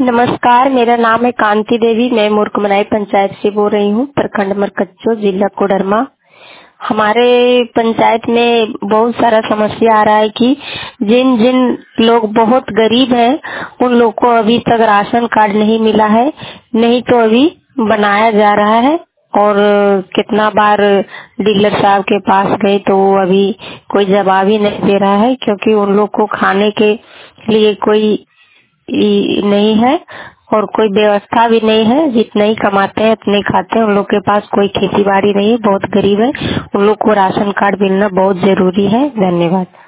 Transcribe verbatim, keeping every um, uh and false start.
नमस्कार, मेरा नाम है कांति देवी। मैं मुर्कमनाई पंचायत से बोल रही हूँ, प्रखंड मरकच्चो, जिला कोडरमा। हमारे पंचायत में बहुत सारा समस्या आ रहा है कि जिन जिन लोग बहुत गरीब हैं उन लोग को अभी तक राशन कार्ड नहीं मिला है, नहीं तो अभी बनाया जा रहा है। और कितना बार डीलर साहब के पास गए तो वो अभी कोई जवाब ही नहीं दे रहा है, क्योंकि उन लोग को खाने के लिए कोई ई- नहीं है और कोई व्यवस्था भी नहीं है। जितने ही कमाते हैं उतने ही खाते हैं। उन लोग के पास कोई खेती बाड़ी नहीं है, बहुत गरीब है। उन लोग को राशन कार्ड मिलना बहुत जरूरी है। धन्यवाद।